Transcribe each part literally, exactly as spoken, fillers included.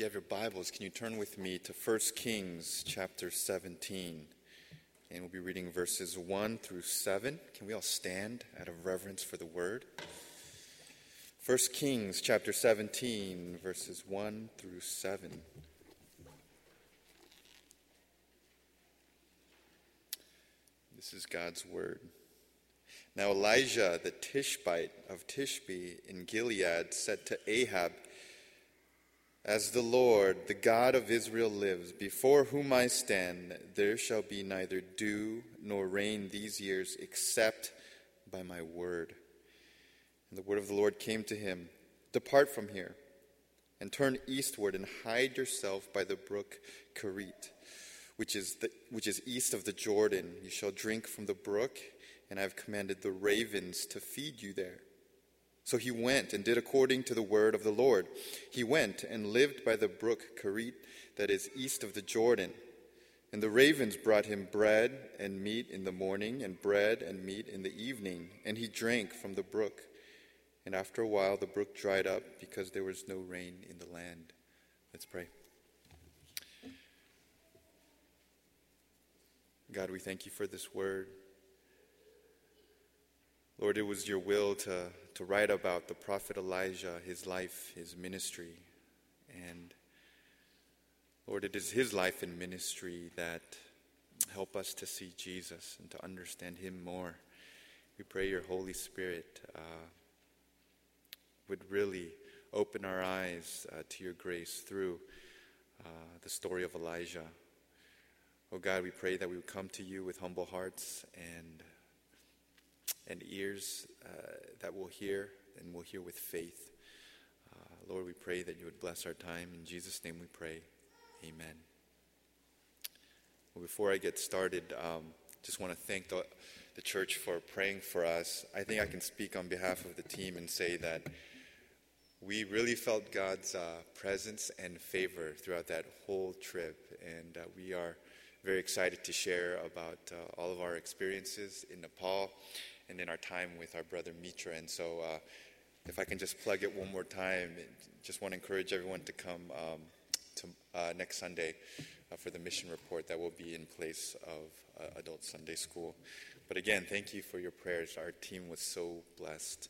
you have your Bibles, can you turn with me to First Kings chapter seventeen? And we'll be reading verses one through seven. Can we all stand out of reverence for the word? First Kings chapter seventeen, verses one through seven. This is God's word. Now Elijah the Tishbite of Tishbe in Gilead said to Ahab, "As the Lord, the God of Israel lives, before whom I stand, there shall be neither dew nor rain these years except by my word." And the word of the Lord came to him, "Depart from here and turn eastward and hide yourself by the brook Kerit, which is the, which is east of the Jordan. You shall drink from the brook, and I have commanded the ravens to feed you there." So he went and did according to the word of the Lord. He went and lived by the brook Kerit, that is east of the Jordan. And the ravens brought him bread and meat in the morning, and bread and meat in the evening, and he drank from the brook. And after a while the brook dried up, because there was no rain in the land. Let's pray. God, we thank you for this word. Lord, it was your will to, to write about the prophet Elijah, his life, his ministry. And Lord, it is his life and ministry that help us to see Jesus and to understand him more. We pray your Holy Spirit uh, would really open our eyes uh, to your grace through uh, the story of Elijah. Oh God, we pray that we would come to you with humble hearts and and ears uh, that will hear and will hear with faith. Uh, Lord, we pray that you would bless our time. In Jesus' name we pray. Amen. Well, before I get started, um, just want to thank the, the church for praying for us. I think I can speak on behalf of the team and say that we really felt God's uh, presence and favor throughout that whole trip, and uh, we are very excited to share about uh, all of our experiences in Nepal and in our time with our brother Mitra. And so uh, if I can just plug it one more time, just want to encourage everyone to come um, to uh, next Sunday uh, for the mission report that will be in place of uh, Adult Sunday School. But again, thank you for your prayers. Our team was so blessed.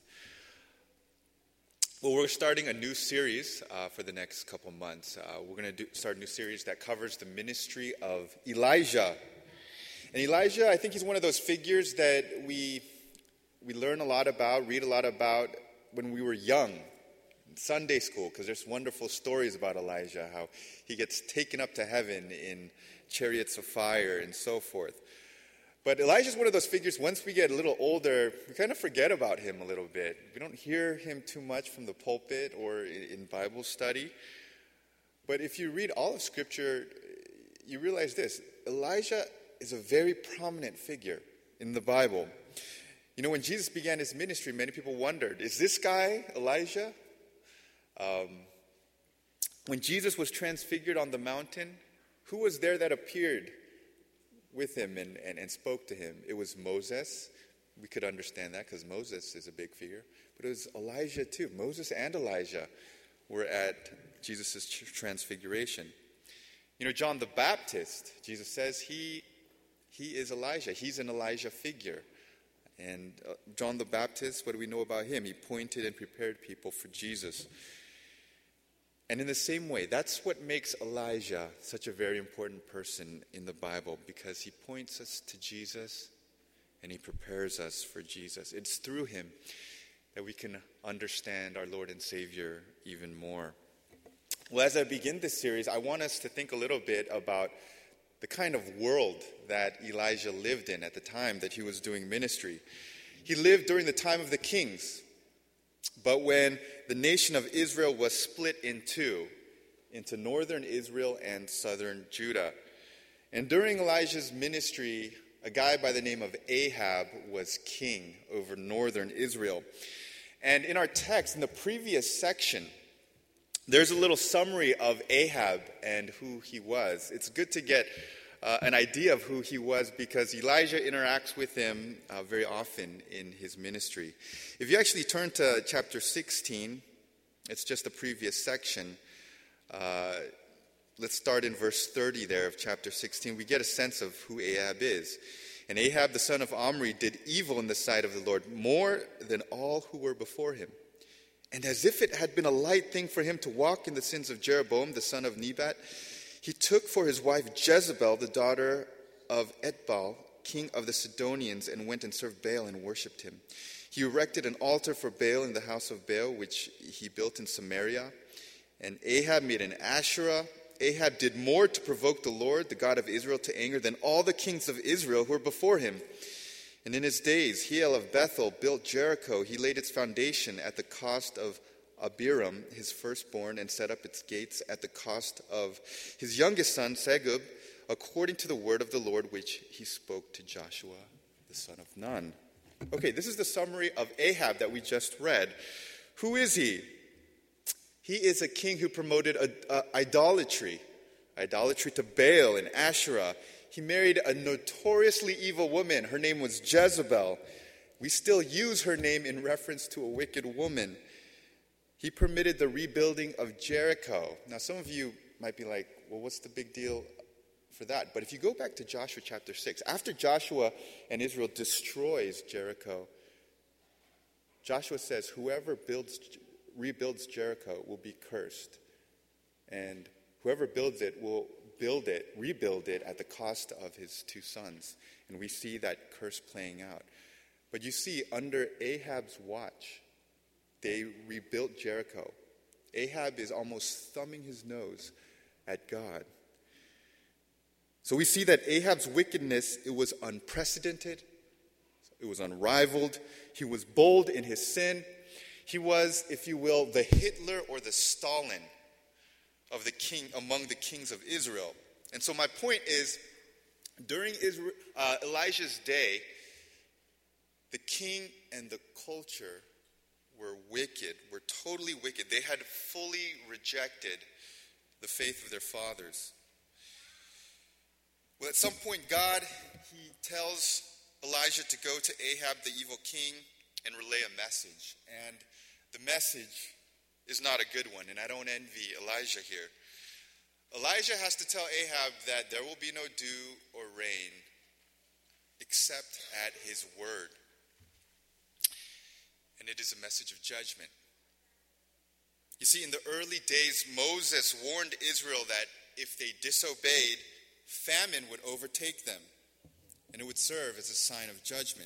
Well, we're starting a new series uh, for the next couple months. Uh, we're going to start a new series that covers the ministry of Elijah. And Elijah, I think he's one of those figures that we we learn a lot about, read a lot about when we were young, in Sunday school, because there's wonderful stories about Elijah, how he gets taken up to heaven in chariots of fire and so forth. But Elijah's one of those figures, once we get a little older, we kind of forget about him a little bit. We don't hear him too much from the pulpit or in Bible study. But if you read all of Scripture, you realize this: Elijah is a very prominent figure in the Bible. You know, when Jesus began his ministry, many people wondered, is this guy Elijah? Um, when Jesus was transfigured on the mountain, who was there that appeared with him and, and, and spoke to him? It was Moses. We could understand that because Moses is a big figure. But it was Elijah too. Moses and Elijah were at Jesus' transfiguration. You know, John the Baptist, Jesus says he he is Elijah. He's an Elijah figure. And uh, John the Baptist, what do we know about him? He pointed and prepared people for Jesus. And in the same way, that's what makes Elijah such a very important person in the Bible, because he points us to Jesus and he prepares us for Jesus. It's through him that we can understand our Lord and Savior even more. Well, as I begin this series, I want us to think a little bit about the kind of world that Elijah lived in at the time that he was doing ministry. He lived during the time of the kings. But when the nation of Israel was split in two, into northern Israel and southern Judah. And during Elijah's ministry, a guy by the name of Ahab was king over northern Israel. And in our text, in the previous section, there's a little summary of Ahab and who he was. It's good to get uh, an idea of who he was, because Elijah interacts with him uh, very often in his ministry. If you actually turn to chapter sixteen, it's just the previous section. Uh, let's start in verse thirty there of chapter sixteen. We get a sense of who Ahab is. And Ahab, the son of Omri, did evil in the sight of the Lord more than all who were before him. And as if it had been a light thing for him to walk in the sins of Jeroboam, the son of Nebat, he took for his wife Jezebel, the daughter of Etbaal, king of the Sidonians, and went and served Baal and worshipped him. He erected an altar for Baal in the house of Baal, which he built in Samaria. And Ahab made an Asherah. Ahab did more to provoke the Lord, the God of Israel, to anger than all the kings of Israel who were before him. And in his days, Hiel of Bethel built Jericho. He laid its foundation at the cost of Abiram, his firstborn, and set up its gates at the cost of his youngest son, Segub, according to the word of the Lord, which he spoke to Joshua, the son of Nun. Okay, this is the summary of Ahab that we just read. Who is he? He is a king who promoted a, a idolatry, idolatry to Baal and Asherah. He married a notoriously evil woman. Her name was Jezebel. We still use her name in reference to a wicked woman. He permitted the rebuilding of Jericho. Now, some of you might be like, well, what's the big deal for that? But if you go back to Joshua chapter six, after Joshua and Israel destroys Jericho, Joshua says, whoever builds, rebuilds Jericho will be cursed. And whoever builds it will build it, rebuild it at the cost of his two sons. And we see that curse playing out. But you see, under Ahab's watch, they rebuilt Jericho. Ahab is almost thumbing his nose at God. So we see that Ahab's wickedness, it was unprecedented. It was unrivaled. He was bold in his sin. He was, if you will, the Hitler or the Stalin of the king among the kings of Israel. And so my point is, during Israel, uh, Elijah's day, the king and the culture were wicked, were totally wicked. They had fully rejected the faith of their fathers. Well, at some point, God, he tells Elijah to go to Ahab, the evil king, and relay a message. And the message is not a good one, and I don't envy Elijah here. Elijah has to tell Ahab that there will be no dew or rain except at his word. And it is a message of judgment. You see, in the early days, Moses warned Israel that if they disobeyed, famine would overtake them, and it would serve as a sign of judgment.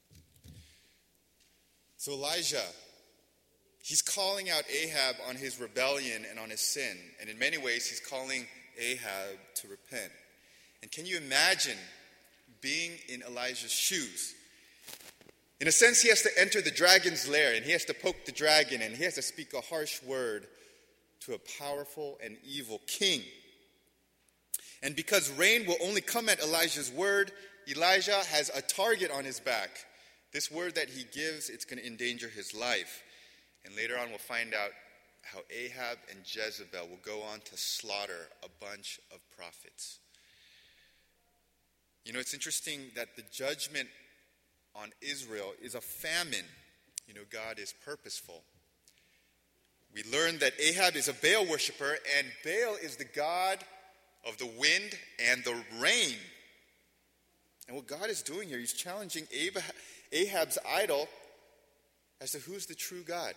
So Elijah, he's calling out Ahab on his rebellion and on his sin. And in many ways, he's calling Ahab to repent. And can you imagine being in Elijah's shoes? In a sense, he has to enter the dragon's lair, and he has to poke the dragon, and he has to speak a harsh word to a powerful and evil king. And because rain will only come at Elijah's word, Elijah has a target on his back. This word that he gives, it's going to endanger his life. And later on, we'll find out how Ahab and Jezebel will go on to slaughter a bunch of prophets. You know, it's interesting that the judgment on Israel is a famine. You know, God is purposeful. We learn that Ahab is a Baal worshiper, and Baal is the god of the wind and the rain. And what God is doing here, he's challenging Ahab's idol as to who's the true God.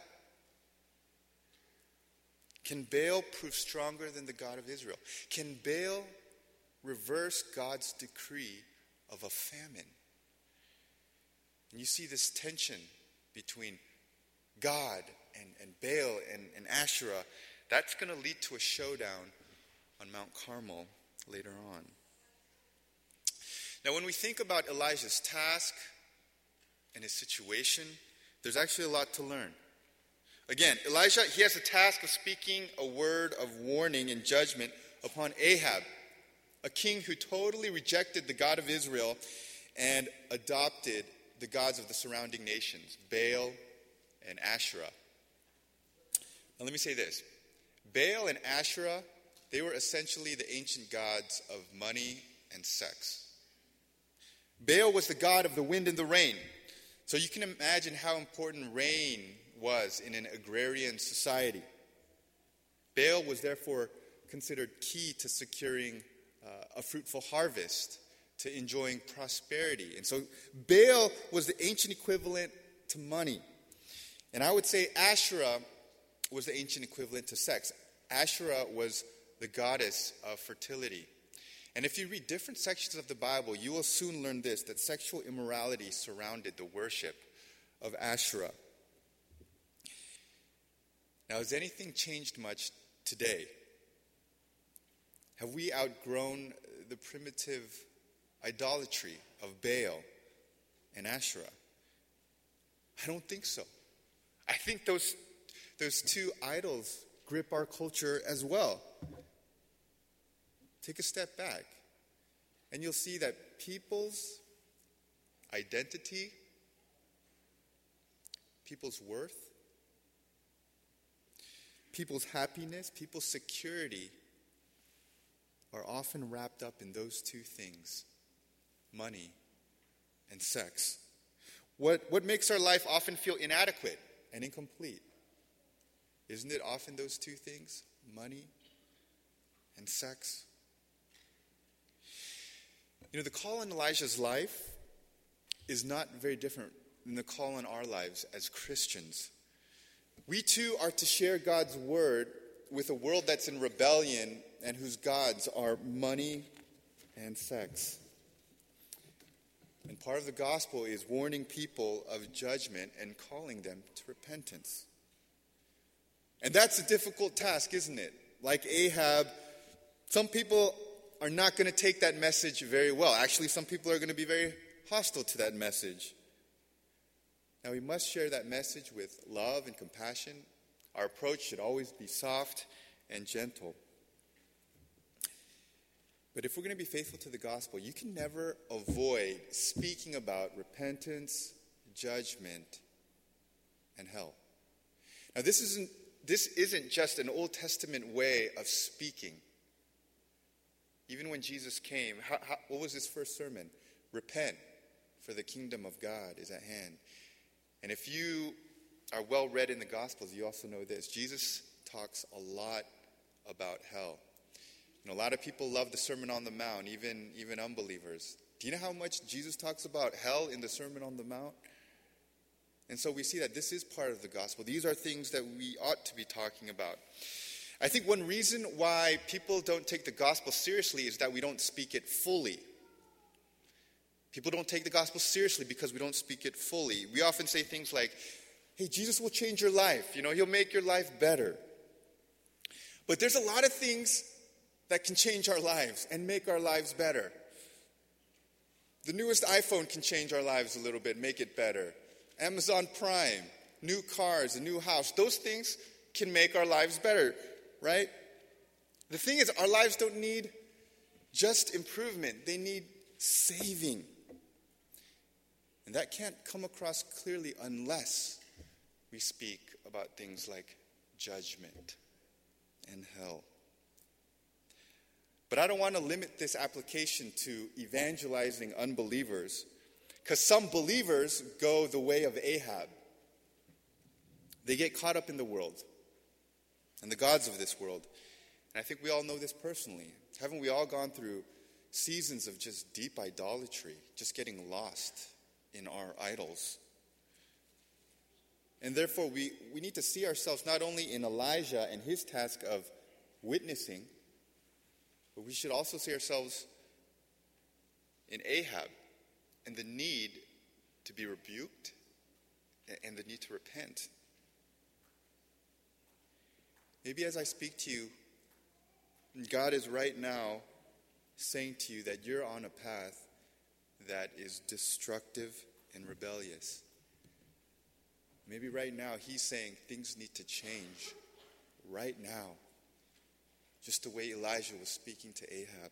Can Baal prove stronger than the God of Israel? Can Baal reverse God's decree of a famine? And you see this tension between God and, and Baal and, and Asherah. That's going to lead to a showdown on Mount Carmel later on. Now, when we think about Elijah's task and his situation, there's actually a lot to learn. Again, Elijah, he has a task of speaking a word of warning and judgment upon Ahab, a king who totally rejected the God of Israel and adopted the gods of the surrounding nations, Baal and Asherah. Now let me say this. Baal and Asherah, they were essentially the ancient gods of money and sex. Baal was the god of the wind and the rain. So you can imagine how important rain was in an agrarian society. Baal was therefore considered key to securing uh, a fruitful harvest, to enjoying prosperity. And so Baal was the ancient equivalent to money. And I would say Asherah was the ancient equivalent to sex. Asherah was the goddess of fertility. And if you read different sections of the Bible, you will soon learn this, that sexual immorality surrounded the worship of Asherah. Now, has anything changed much today? Have we outgrown the primitive idolatry of Baal and Asherah? I don't think so. I think those, those two idols grip our culture as well. Take a step back, and you'll see that people's identity, people's worth, people's happiness, people's security are often wrapped up in those two things, money and sex. What, what makes our life often feel inadequate and incomplete? Isn't it often those two things, money and sex? You know, the call in Elijah's life is not very different than the call in our lives as Christians. We too are to share God's word with a world that's in rebellion and whose gods are money and sex. And part of the gospel is warning people of judgment and calling them to repentance. And that's a difficult task, isn't it? Like Ahab, some people are not going to take that message very well. Actually, some people are going to be very hostile to that message. Now, we must share that message with love and compassion. Our approach should always be soft and gentle. But if we're going to be faithful to the gospel, you can never avoid speaking about repentance, judgment, and hell. Now, this isn't, this isn't just an Old Testament way of speaking. Even when Jesus came, how, how, what was his first sermon? Repent, for the kingdom of God is at hand. And if you are well read in the Gospels, you also know this. Jesus talks a lot about hell. You know, a lot of people love the Sermon on the Mount, even, even unbelievers. Do you know how much Jesus talks about hell in the Sermon on the Mount? And so we see that this is part of the gospel. These are things that we ought to be talking about. I think one reason why people don't take the gospel seriously is that we don't speak it fully. People don't take the gospel seriously because we don't speak it fully. We often say things like, hey, Jesus will change your life. You know, he'll make your life better. But there's a lot of things that can change our lives and make our lives better. The newest iPhone can change our lives a little bit, make it better. Amazon Prime, new cars, a new house, those things can make our lives better, right? The thing is, our lives don't need just improvement. They need saving. And that can't come across clearly unless we speak about things like judgment and hell. But I don't want to limit this application to evangelizing unbelievers, because some believers go the way of Ahab. They get caught up in the world and the gods of this world. And I think we all know this personally. Haven't we all gone through seasons of just deep idolatry, just getting lost in our idols? And therefore, we, we need to see ourselves not only in Elijah and his task of witnessing, but we should also see ourselves in Ahab and the need to be rebuked and the need to repent. Maybe as I speak to you, God is right now saying to you that you're on a path that is destructive and rebellious. Maybe right now he's saying things need to change right now, just the way Elijah was speaking to Ahab.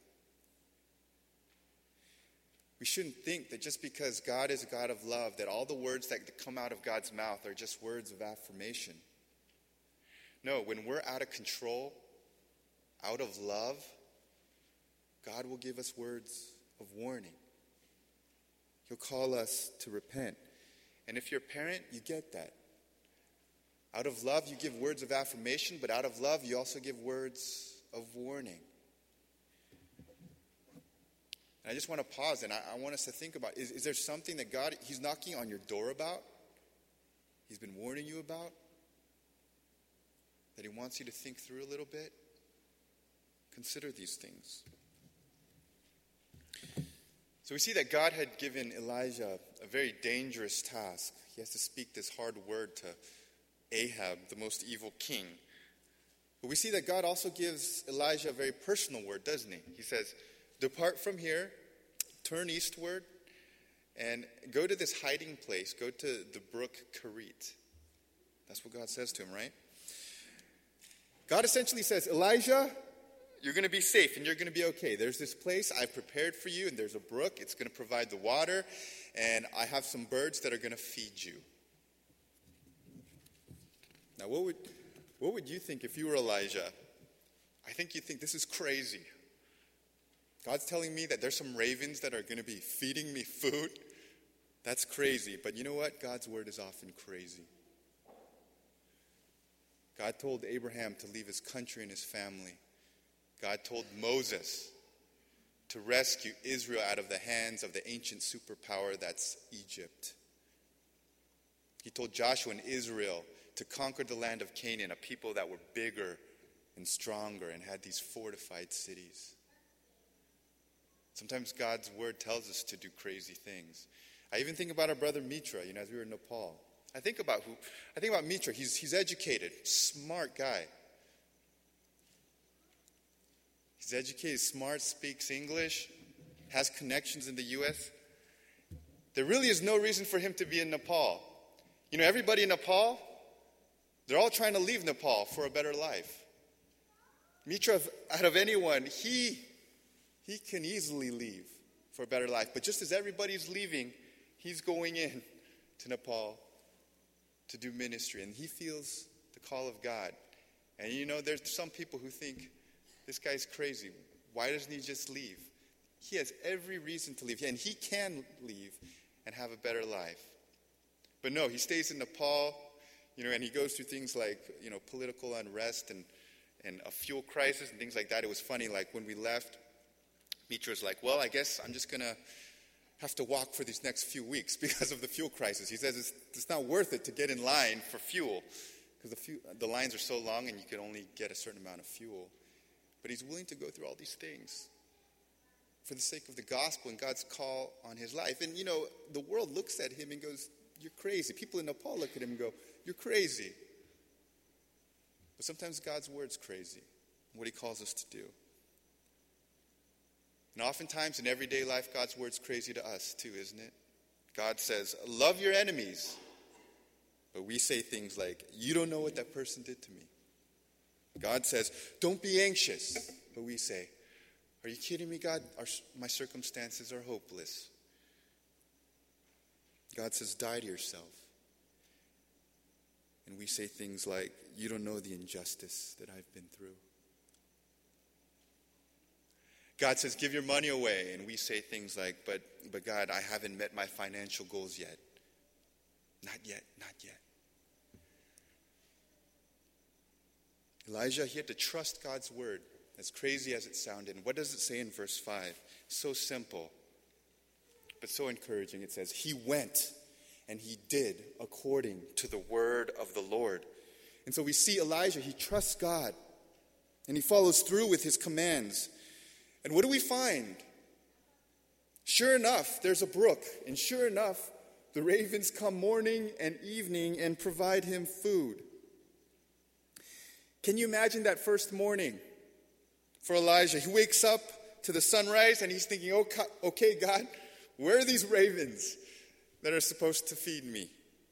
We shouldn't think that just because God is a God of love, that all the words that come out of God's mouth are just words of affirmation. No, when we're out of control, out of love, God will give us words of warning. He'll call us to repent. And if you're a parent, you get that. Out of love, you give words of affirmation, but out of love, you also give words of warning. And I just want to pause and I, I want us to think about, is, is there something that God, he's knocking on your door about? He's been warning you about? That he wants you to think through a little bit? Consider these things. So we see that God had given Elijah a very dangerous task. He has to speak this hard word to Ahab, the most evil king. But we see that God also gives Elijah a very personal word, doesn't he? He says, depart from here, turn eastward, and go to this hiding place. Go to the brook Kerit. That's what God says to him, right? God essentially says, Elijah, you're going to be safe and you're going to be okay. There's this place I've prepared for you, and there's a brook. It's going to provide the water, and I have some birds that are going to feed you. Now, what would what would you think if you were Elijah? I think you'd think, this is crazy. God's telling me that there's some ravens that are going to be feeding me food. That's crazy. But you know what? God's word is often crazy. God told Abraham to leave his country and his family. God told Moses to rescue Israel out of the hands of the ancient superpower that's Egypt. He told Joshua and Israel to conquer the land of Canaan, a people that were bigger and stronger and had these fortified cities. Sometimes God's word tells us to do crazy things. I even think about our brother Mitra, you know, as we were in Nepal. I think about who I think about Mitra. He's he's educated, smart guy. He's educated, smart, speaks English, has connections in the U S. There really is no reason for him to be in Nepal. You know, everybody in Nepal, they're all trying to leave Nepal for a better life. Mitra, out of anyone, he, he can easily leave for a better life. But just as everybody's leaving, he's going in to Nepal to do ministry. And he feels the call of God. And you know, there's some people who think, this guy's crazy. Why doesn't he just leave? He has every reason to leave. And he can leave and have a better life. But no, he stays in Nepal, you know, and he goes through things like, you know, political unrest and, and a fuel crisis and things like that. It was funny, like when we left, Mitra was like, well, I guess I'm just going to have to walk for these next few weeks because of the fuel crisis. He says it's, it's not worth it to get in line for fuel because the, fuel, the lines are so long and you can only get a certain amount of fuel. But he's willing to go through all these things for the sake of the gospel and God's call on his life. And, you know, the world looks at him and goes, you're crazy. People in Nepal look at him and go, you're crazy. But sometimes God's word's crazy, what he calls us to do. And oftentimes in everyday life, God's word's crazy to us too, isn't it? God says, love your enemies. But we say things like, you don't know what that person did to me. God says, don't be anxious. But we say, are you kidding me, God? Our, my circumstances are hopeless. God says, die to yourself. And we say things like, you don't know the injustice that I've been through. God says, give your money away. And we say things like, but, but God, I haven't met my financial goals yet. Not yet, not yet. Elijah, he had to trust God's word, as crazy as it sounded. And what does it say in verse five? So simple, but so encouraging. It says, he went and he did according to the word of the Lord. And so we see Elijah, he trusts God and he follows through with his commands. And what do we find? Sure enough, there's a brook. And sure enough, the ravens come morning and evening and provide him food. Can you imagine that first morning for Elijah? He wakes up to the sunrise and he's thinking, okay, God, where are these ravens that are supposed to feed me?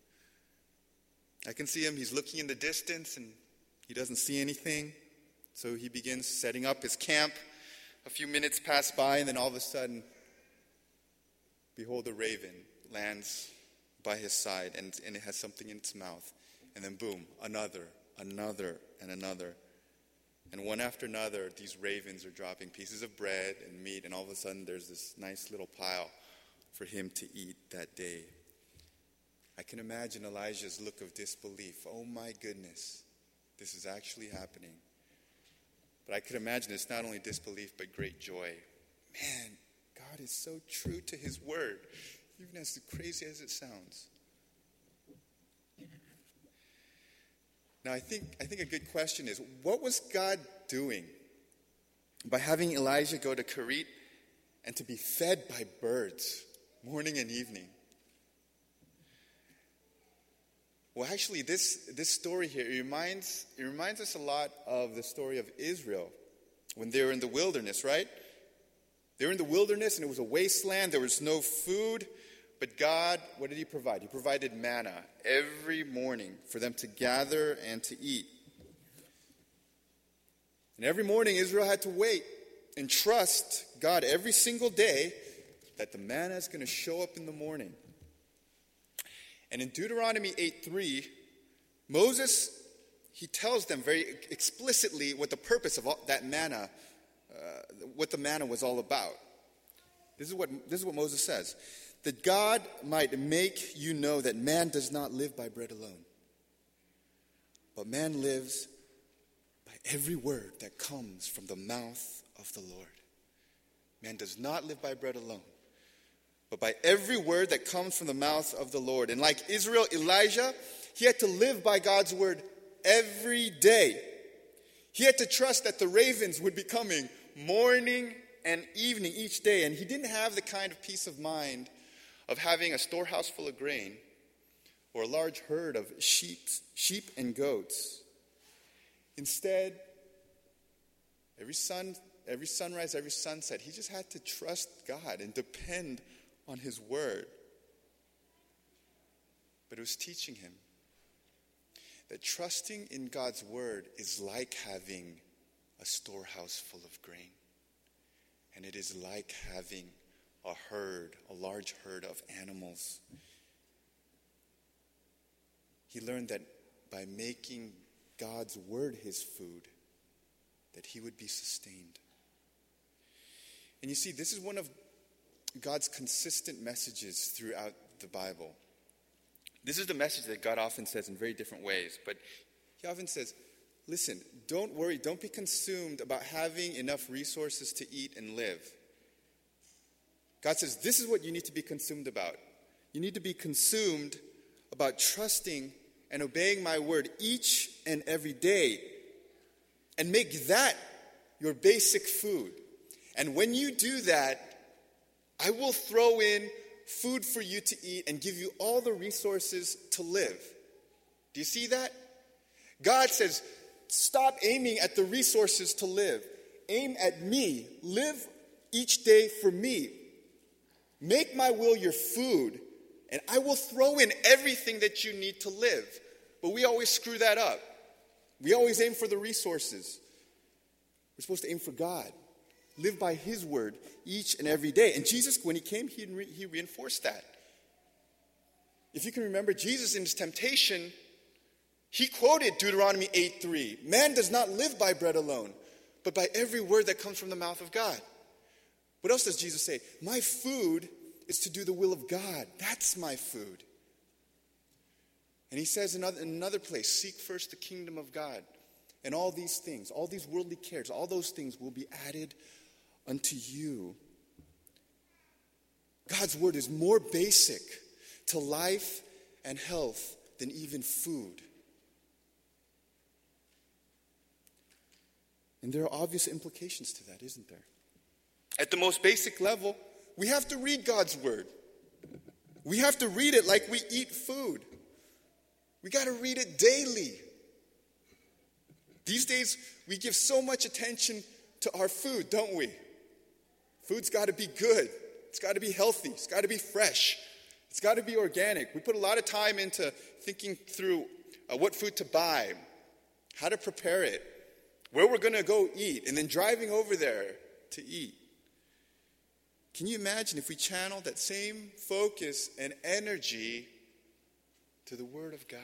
I can see him. He's looking in the distance and he doesn't see anything. So he begins setting up his camp. A few minutes pass by and then all of a sudden, behold, a raven lands by his side and, and it has something in its mouth. And then boom, another, another, and another. And one after another, these ravens are dropping pieces of bread and meat, and all of a sudden there's this nice little pile for him to eat that day. I can imagine Elijah's look of disbelief. Oh my goodness, this is actually happening. But I could imagine it's not only disbelief, but great joy. Man, God is so true to his word, even as crazy as it sounds. Now, I think I think a good question is, what was God doing by having Elijah go to Kerith and to be fed by birds morning and evening? Well, actually, this, this story here, it reminds, it reminds us a lot of the story of Israel when they were in the wilderness, right? They were in the wilderness and it was a wasteland. There was no food. But God, what did he provide? He provided manna every morning for them to gather and to eat. And every morning Israel had to wait and trust God every single day that the manna is going to show up in the morning. And in Deuteronomy eight three, Moses, he tells them very explicitly what the purpose of all, that manna, uh, what the manna was all about. This is what this is what Moses says. That God might make you know that man does not live by bread alone, but man lives by every word that comes from the mouth of the Lord. Man does not live by bread alone, but by every word that comes from the mouth of the Lord. And like Israel, Elijah, he had to live by God's word every day. He had to trust that the ravens would be coming morning and evening each day. And he didn't have the kind of peace of mind of having a storehouse full of grain or a large herd of sheep, sheep and goats. Instead, every sun, every sunrise, every sunset, he just had to trust God and depend on his word. But it was teaching him that trusting in God's word is like having a storehouse full of grain. And it is like having a herd, a large herd of animals. He learned that by making God's word his food, that he would be sustained. And you see, this is one of God's consistent messages throughout the Bible. This is the message that God often says in very different ways, but he often says, listen, don't worry, don't be consumed about having enough resources to eat and live. God says, this is what you need to be consumed about. You need to be consumed about trusting and obeying my word each and every day. And make that your basic food. And when you do that, I will throw in food for you to eat and give you all the resources to live. Do you see that? God says, stop aiming at the resources to live. Aim at me. Live each day for me. Make my will your food, and I will throw in everything that you need to live. But we always screw that up. We always aim for the resources. We're supposed to aim for God. Live by his word each and every day. And Jesus, when he came, he, re- he reinforced that. If you can remember, Jesus in his temptation, he quoted Deuteronomy eight three. Man does not live by bread alone, but by every word that comes from the mouth of God. What else does Jesus say? My food is to do the will of God. That's my food. And he says in another, in another place, seek first the kingdom of God. And all these things, all these worldly cares, all those things will be added unto you. God's word is more basic to life and health than even food. And there are obvious implications to that, isn't there? At the most basic level, we have to read God's word. We have to read it like we eat food. We got to read it daily. These days, we give so much attention to our food, don't we? Food's got to be good. It's got to be healthy. It's got to be fresh. It's got to be organic. We put a lot of time into thinking through uh, what food to buy, how to prepare it, where we're going to go eat, and then driving over there to eat. Can you imagine if we channeled that same focus and energy to the Word of God,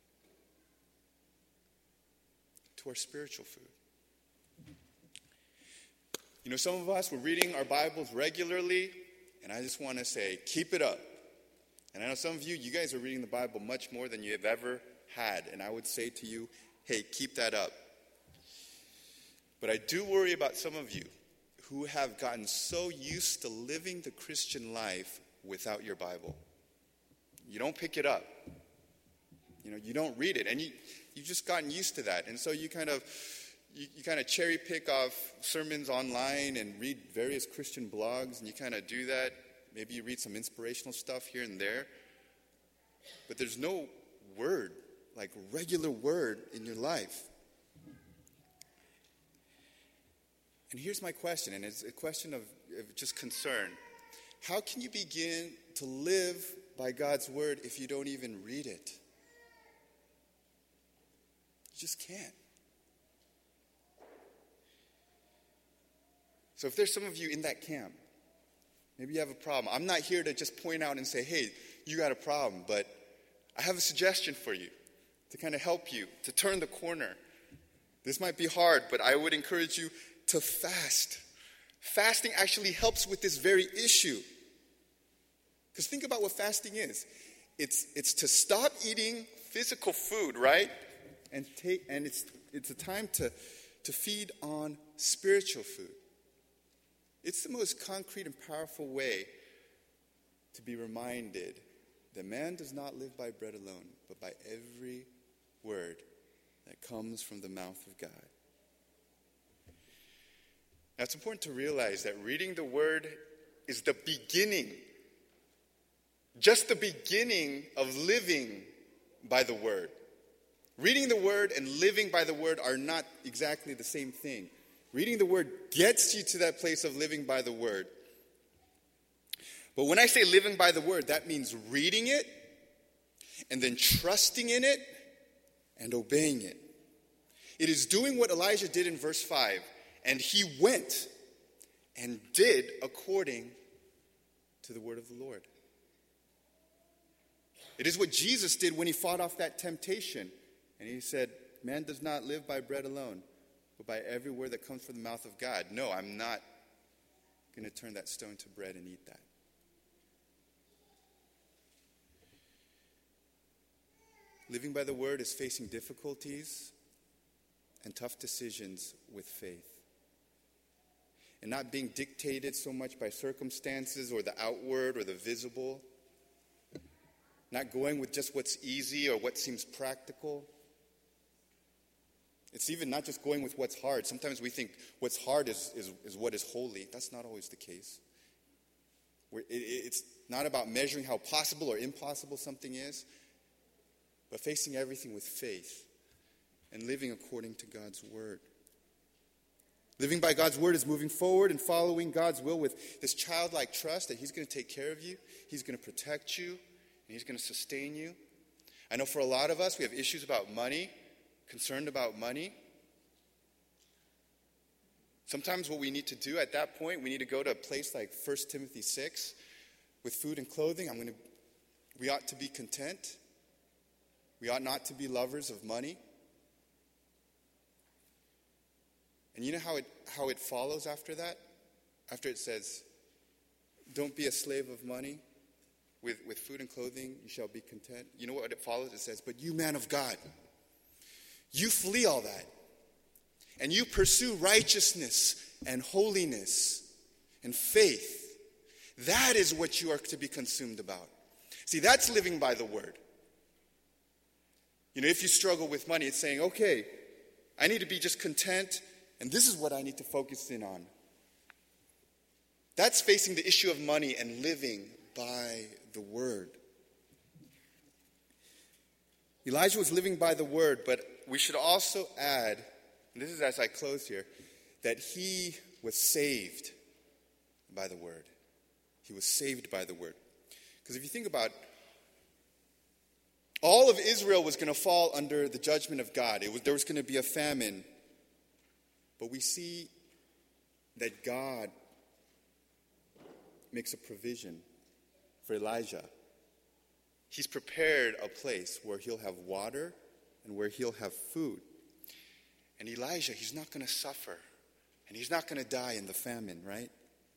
to our spiritual food? You know, some of us, we're reading our Bibles regularly, and I just want to say, keep it up. And I know some of you, you guys are reading the Bible much more than you have ever had, and I would say to you, hey, keep that up. But I do worry about some of you who have gotten so used to living the Christian life without your Bible. You don't pick it up. You know, you don't read it. And you, you've just gotten used to that. And so you kind of you, you kind of cherry pick off sermons online and read various Christian blogs, and you kind of do that. Maybe you read some inspirational stuff here and there. But there's no word, like regular word in your life. And here's my question, and it's a question of, of just concern. How can you begin to live by God's word if you don't even read it? You just can't. So if there's some of you in that camp, maybe you have a problem. I'm not here to just point out and say, hey, you got a problem, but I have a suggestion for you to kind of help you, to turn the corner. This might be hard, but I would encourage you to fast. Fasting actually helps with this very issue. Because think about what fasting is. It's it's to stop eating physical food, right? And take and it's it's a time to, to feed on spiritual food. It's the most concrete and powerful way to be reminded that man does not live by bread alone, but by every word that comes from the mouth of God. Now, it's important to realize that reading the word is the beginning, just the beginning of living by the word. Reading the word and living by the word are not exactly the same thing. Reading the word gets you to that place of living by the word. But when I say living by the word, that means reading it and then trusting in it and obeying it. It is doing what Elijah did in verse five. And he went and did according to the word of the Lord. It is what Jesus did when he fought off that temptation. And he said, man does not live by bread alone, but by every word that comes from the mouth of God. No, I'm not going to turn that stone to bread and eat that. Living by the word is facing difficulties and tough decisions with faith. And not being dictated so much by circumstances or the outward or the visible. Not going with just what's easy or what seems practical. It's even not just going with what's hard. Sometimes we think what's hard is, is, is what is holy. That's not always the case. It, it's not about measuring how possible or impossible something is, but facing everything with faith and living according to God's word. Living by God's word is moving forward and following God's will with this childlike trust that he's going to take care of you, he's going to protect you, and he's going to sustain you. I know for a lot of us, we have issues about money, concerned about money. Sometimes what we need to do at that point, we need to go to a place like First Timothy six with food and clothing. I'm going to, we ought to be content. We ought not to be lovers of money. And you know how it how it follows after that? After it says, don't be a slave of money. With, with food and clothing, you shall be content. You know what it follows? It says, but you, man of God, you flee all that. And you pursue righteousness and holiness and faith. That is what you are to be consumed about. See, that's living by the word. You know, if you struggle with money, it's saying, okay, I need to be just content. And this is what I need to focus in on. That's facing the issue of money and living by the word. Elijah was living by the word, but we should also add, and this is as I close here, that he was saved by the word. He was saved by the word. Because if you think about it, all of Israel was going to fall under the judgment of God. It was, there was going to be a famine. But we see that God makes a provision for Elijah. He's prepared a place where he'll have water and where he'll have food. And Elijah, he's not going to suffer. And he's not going to die in the famine, right?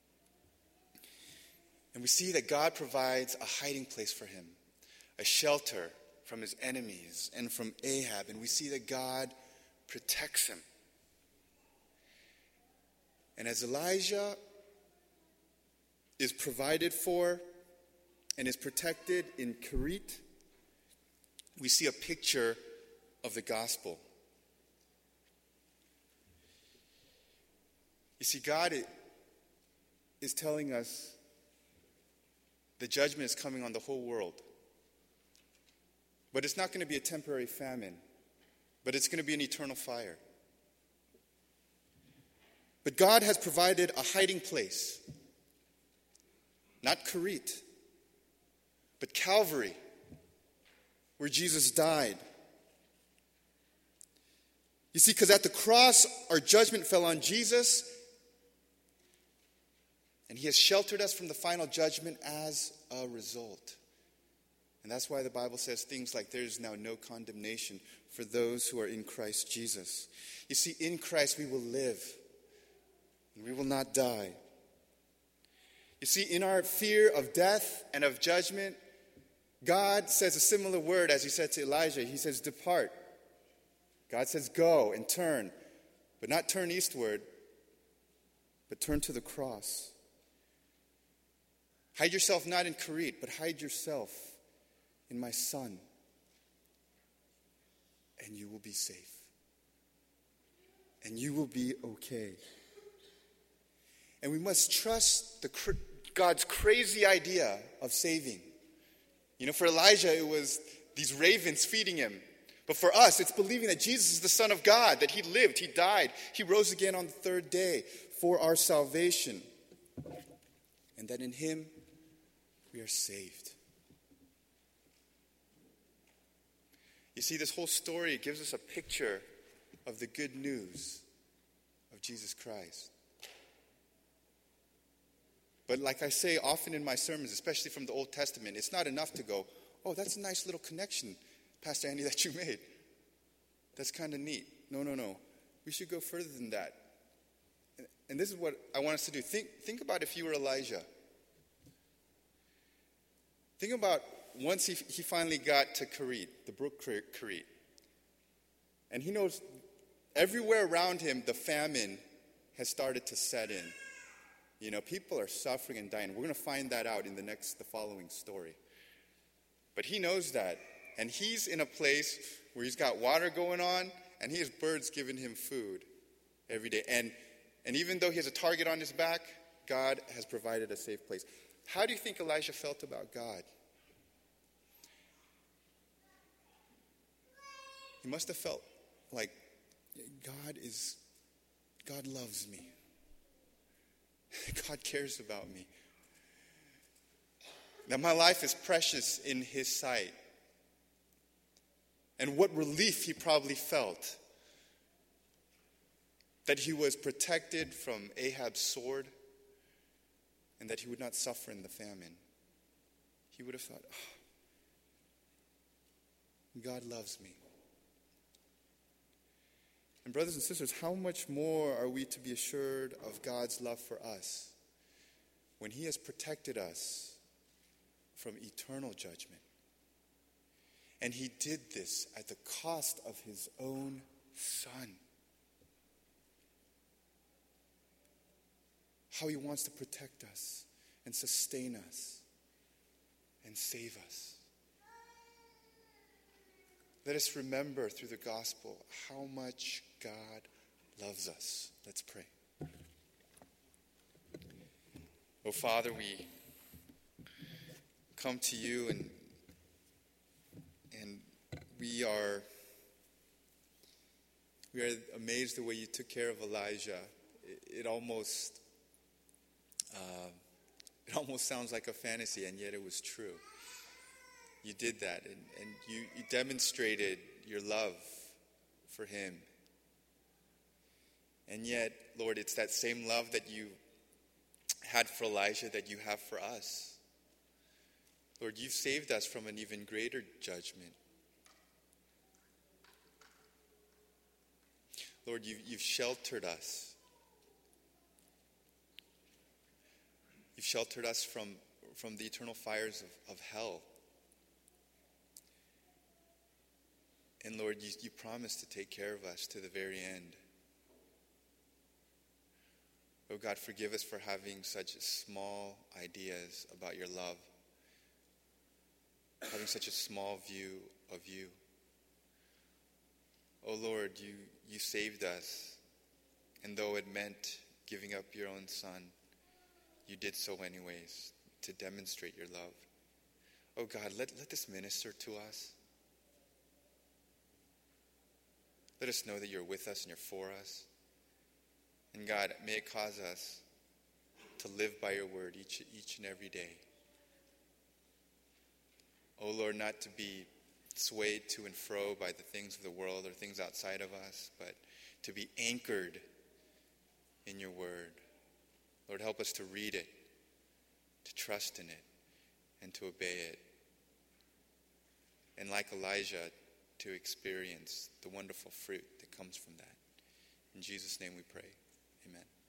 And we see that God provides a hiding place for him, a shelter from his enemies and from Ahab. And we see that God protects him. And as Elijah is provided for and is protected in Kerit, we see a picture of the gospel. You see, God is telling us the judgment is coming on the whole world. But it's not going to be a temporary famine, but it's going to be an eternal fire. But God has provided a hiding place. Not Kerit, but Calvary, where Jesus died. You see, because at the cross, our judgment fell on Jesus, and he has sheltered us from the final judgment as a result. And that's why the Bible says things like there is now no condemnation for those who are in Christ Jesus. You see, in Christ we will live, and we will not die. You see, in our fear of death and of judgment, God says a similar word as he said to Elijah. He says, depart. God says, go and turn, but not turn eastward, but turn to the cross. Hide yourself not in Kerit, but hide yourself in my Son, and you will be safe. And you will be okay. And we must trust the God's crazy idea of saving. You know, for Elijah, it was these ravens feeding him. But for us, it's believing that Jesus is the Son of God, that he lived, he died, he rose again on the third day for our salvation, and that in him we are saved. You see, this whole story gives us a picture of the good news of Jesus Christ. But like I say often in my sermons, especially from the Old Testament, it's not enough to go, oh, that's a nice little connection, Pastor Andy, that you made. That's kind of neat. No, no, no. We should go further than that. And, and this is what I want us to do. Think, think about if you were Elijah. Think about once he, he finally got to Kerit, the brook Kerit. And he knows everywhere around him, the famine has started to set in. You know, people are suffering and dying. We're going to find that out in the next, the following story. But he knows that. And he's in a place where he's got water going on, and he has birds giving him food every day. And, and even though he has a target on his back, God has provided a safe place. How do you think Elijah felt about God? He must have felt like God is, God loves me. God cares about me. That my life is precious in his sight. And what relief he probably felt that he was protected from Ahab's sword and that he would not suffer in the famine. He would have thought, oh, God loves me. And brothers and sisters, how much more are we to be assured of God's love for us when he has protected us from eternal judgment? And he did this at the cost of his own Son. How he wants to protect us and sustain us and save us. Let us remember through the gospel how much God loves us. Let's pray. Oh, Father, we come to you and and we are we are amazed the way you took care of Elijah. It, it almost uh, it almost sounds like a fantasy, and yet it was true. You did that, and, and you, you demonstrated your love for him. And yet, Lord, it's that same love that you had for Elijah that you have for us. Lord, you've saved us from an even greater judgment. Lord, you've, you've sheltered us. You've sheltered us from, from the eternal fires of, of hell. And Lord, you, you promised to take care of us to the very end. Oh God, forgive us for having such small ideas about your love, having such a small view of you. Oh Lord, you, you saved us, and though it meant giving up your own son, you did so anyways to demonstrate your love. Oh God, let, let this minister to us. Let us know that you're with us and you're for us. And God, may it cause us to live by your word each, each and every day. Oh Lord, not to be swayed to and fro by the things of the world or things outside of us, but to be anchored in your word. Lord, help us to read it, to trust in it, and to obey it. And like Elijah, to experience the wonderful fruit that comes from that. In Jesus' name we pray. Amen.